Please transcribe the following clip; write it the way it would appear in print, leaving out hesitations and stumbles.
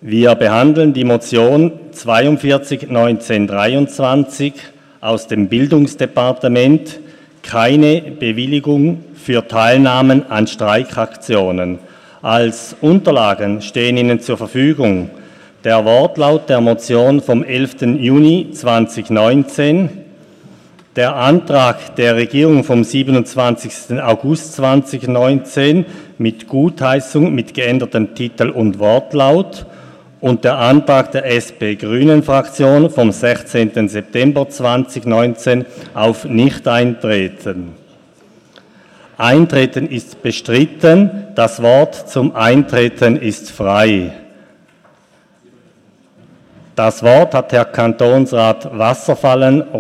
Wir behandeln die Motion 42/1923 aus dem Bildungsdepartement, keine Bewilligung für Teilnahmen an Streikaktionen. Als Unterlagen stehen Ihnen zur Verfügung der Wortlaut der Motion vom 11. Juni 2019, der Antrag der Regierung vom 27. August 2019 mit Gutheißung mit geändertem Titel und Wortlaut und der Antrag der SP-Grünen-Fraktion vom 16. September 2019 auf Nichteintreten. Eintreten ist bestritten, das Wort zum Eintreten ist frei. Das Wort hat Herr Kantonsrat Wasserfallen.